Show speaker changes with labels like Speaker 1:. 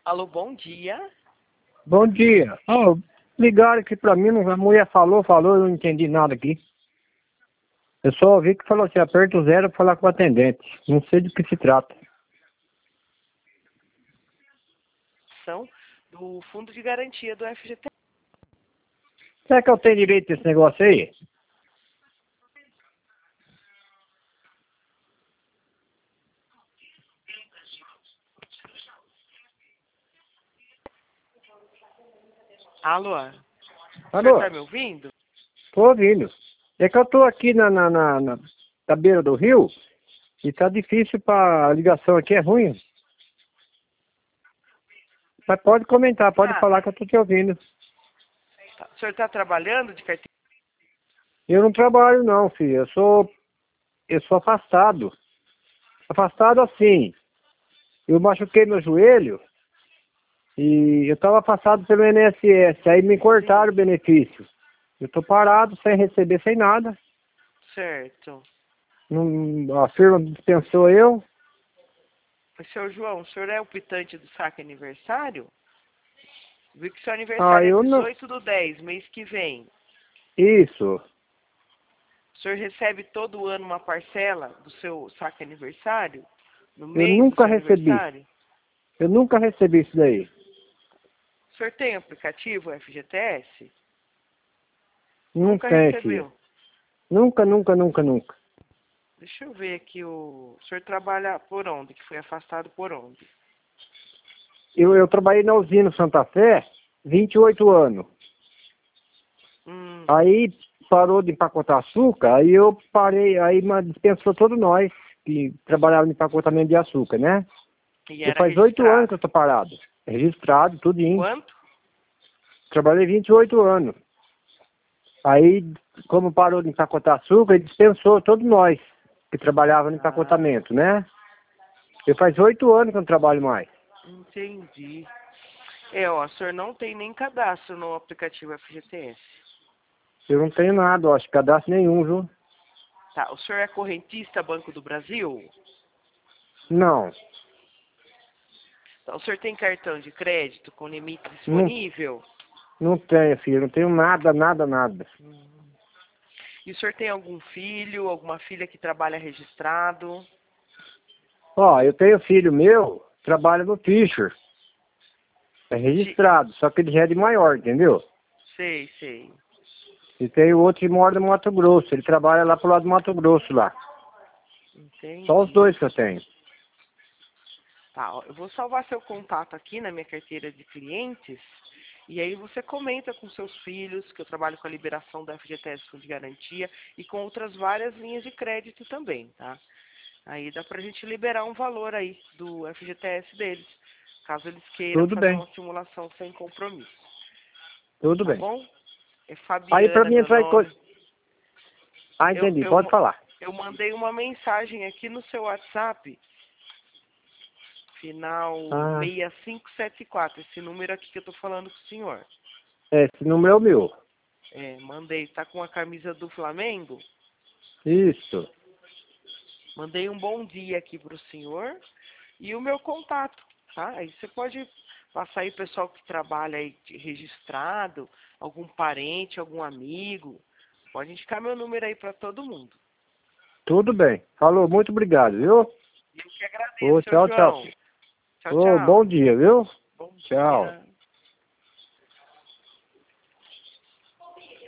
Speaker 1: Alô, bom dia.
Speaker 2: Bom dia. Oh, ligaram aqui pra mim, a mulher falou, eu não entendi nada aqui. Eu só ouvi que falou assim, aperta o 0 pra falar com o atendente. Não sei do que se trata.
Speaker 1: São do Fundo de Garantia do FGTS.
Speaker 2: Será que eu tenho direito a esse negócio aí?
Speaker 1: Alô? O senhor
Speaker 2: Alô?
Speaker 1: tá me ouvindo?
Speaker 2: Tô ouvindo. É que eu tô aqui na beira do rio e tá difícil a ligação aqui, é ruim. Mas pode comentar, pode
Speaker 1: Ah,
Speaker 2: falar que eu tô te ouvindo.
Speaker 1: tá. O senhor tá trabalhando de carteira?
Speaker 2: Eu não trabalho não, filho. Eu sou afastado. Afastado assim. Eu machuquei meu joelho. E eu estava afastado pelo INSS, aí me cortaram o benefício. Eu estou parado, sem receber, sem nada.
Speaker 1: Certo.
Speaker 2: A firma dispensou eu.
Speaker 1: Seu João, o senhor é o pitante do saque aniversário? Vi que seu
Speaker 2: Ah,
Speaker 1: aniversário é
Speaker 2: eu não.
Speaker 1: 18/10, mês que vem.
Speaker 2: Isso.
Speaker 1: O senhor recebe todo ano uma parcela do seu saque aniversário? No
Speaker 2: Eu
Speaker 1: mês do
Speaker 2: nunca
Speaker 1: seu
Speaker 2: recebi.
Speaker 1: aniversário?
Speaker 2: Eu nunca recebi isso daí.
Speaker 1: O senhor tem aplicativo FGTS?
Speaker 2: Não
Speaker 1: Nunca
Speaker 2: tem, filho.
Speaker 1: recebeu.
Speaker 2: Nunca, nunca, nunca, nunca.
Speaker 1: Deixa eu ver aqui, o senhor trabalha por onde? Que foi afastado por onde?
Speaker 2: Eu trabalhei na usina Santa Fé 28 anos.
Speaker 1: Hum,
Speaker 2: Aí parou de empacotar açúcar, aí eu parei, aí dispensou todos nós que trabalhavam em empacotamento de açúcar, né?
Speaker 1: e
Speaker 2: Eu
Speaker 1: era
Speaker 2: faz 8 anos que
Speaker 1: registrado.
Speaker 2: eu tô parado. Registrado, tudinho.
Speaker 1: Quanto?
Speaker 2: Trabalhei 28 anos. Aí, como parou de empacotar açúcar, ele dispensou todos nós que trabalhavam no
Speaker 1: Ah,
Speaker 2: empacotamento, né? Eu faz 8 anos que eu não trabalho mais.
Speaker 1: entendi. É, ó, o senhor não tem nem cadastro no aplicativo FGTS.
Speaker 2: Eu não tenho nada, eu acho, cadastro nenhum, viu?
Speaker 1: Tá, o senhor é correntista Banco do Brasil?
Speaker 2: Não,
Speaker 1: Então, o senhor tem cartão de crédito com limite
Speaker 2: não,
Speaker 1: disponível?
Speaker 2: não tenho, filho. Não tenho nada, nada, nada.
Speaker 1: E o senhor tem algum filho, alguma filha que trabalha registrado?
Speaker 2: Ó, eu tenho filho meu, trabalha no Fischer. É
Speaker 1: Ti-
Speaker 2: registrado, só que ele já é de maior, entendeu?
Speaker 1: Sei, sei.
Speaker 2: E tem o outro que mora no Mato Grosso. Ele trabalha lá pro lado do Mato Grosso lá. Só os
Speaker 1: Entendi.
Speaker 2: dois que eu tenho.
Speaker 1: Tá, ó, eu vou salvar seu contato aqui na minha carteira de clientes e aí você comenta com seus filhos que eu trabalho com a liberação da FGTS Fundo de Garantia e com outras várias linhas de crédito também, tá? Aí dá pra gente liberar um valor aí do FGTS deles, caso eles queiram
Speaker 2: Tudo
Speaker 1: fazer
Speaker 2: bem,
Speaker 1: uma simulação sem compromisso,
Speaker 2: tudo
Speaker 1: tá
Speaker 2: bem.
Speaker 1: bom? É
Speaker 2: Aí pra
Speaker 1: Fabiana
Speaker 2: mim
Speaker 1: meu
Speaker 2: entrar em
Speaker 1: nome.
Speaker 2: coisa. Ah,
Speaker 1: Eu,
Speaker 2: entendi,
Speaker 1: eu,
Speaker 2: pode
Speaker 1: ma-
Speaker 2: falar.
Speaker 1: eu mandei uma mensagem aqui no seu WhatsApp, final
Speaker 2: Ah,
Speaker 1: 6574, esse número aqui que eu tô falando com o senhor.
Speaker 2: esse número é o meu.
Speaker 1: É, mandei. Tá com a camisa do Flamengo?
Speaker 2: Isso.
Speaker 1: Mandei um bom dia aqui pro senhor e o meu contato, tá? Aí você pode passar aí pessoal que trabalha aí registrado, algum parente, algum amigo. Pode indicar meu número aí para todo mundo.
Speaker 2: Tudo bem. Falou, muito obrigado, viu?
Speaker 1: Eu que agradeço,
Speaker 2: Ô,
Speaker 1: seu
Speaker 2: tchau, tchau,
Speaker 1: João.
Speaker 2: filho.
Speaker 1: Tchau,
Speaker 2: Ô, bom
Speaker 1: tchau.
Speaker 2: dia, viu?
Speaker 1: Bom
Speaker 2: Tchau.
Speaker 1: dia.